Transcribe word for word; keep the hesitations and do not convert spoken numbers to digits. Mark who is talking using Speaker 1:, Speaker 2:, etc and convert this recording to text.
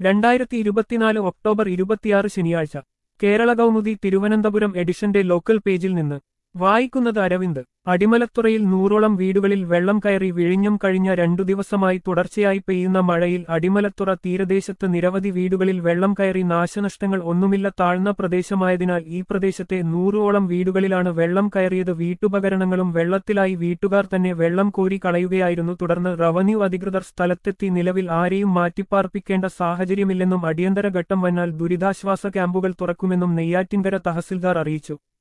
Speaker 1: രണ്ടായിരത്തി ഇരുപത്തിനാല് ഒക്ടോബർ ഇരുപത്തിയാറ് ശനിയാഴ്ച കേരള കൗമുദി തിരുവനന്തപുരം എഡിഷന്റെ ലോക്കൽ പേജിൽ നിന്ന് വായിക്കുന്നത് അരവിന്ദ്. അടിമലത്തുറയിൽ നൂറോളം വീടുകളിൽ വെള്ളം കയറി. വിഴിഞ്ഞം കഴിഞ്ഞ രണ്ടു ദിവസമായി തുടർച്ചയായി പെയ്യുന്ന മഴയിൽ അടിമലത്തുറ തീരദേശത്ത് നിരവധി വീടുകളിൽ വെള്ളം കയറി. നാശനഷ്ടങ്ങൾ ഒന്നുമില്ല. താഴ്ന്ന പ്രദേശമായതിനാൽ ഈ പ്രദേശത്തെ നൂറോളം വീടുകളിലാണ് വെള്ളം കയറിയത്. വീട്ടുപകരണങ്ങളും വെള്ളത്തിലായി. വീട്ടുകാർ തന്നെ വെള്ളം കോരി കളയുകയായിരുന്നു. തുടർന്ന് റവന്യൂ അധികൃതർ സ്ഥലത്തെത്തി. നിലവിൽ ആരെയും മാറ്റിപ്പാർപ്പിക്കേണ്ട സാഹചര്യമില്ലെന്നും അടിയന്തര ഘട്ടം വന്നാൽ ദുരിതാശ്വാസ ക്യാമ്പുകൾ തുറക്കുമെന്നും നെയ്യാറ്റിൻകര തഹസിൽദാർ അറിയിച്ചു.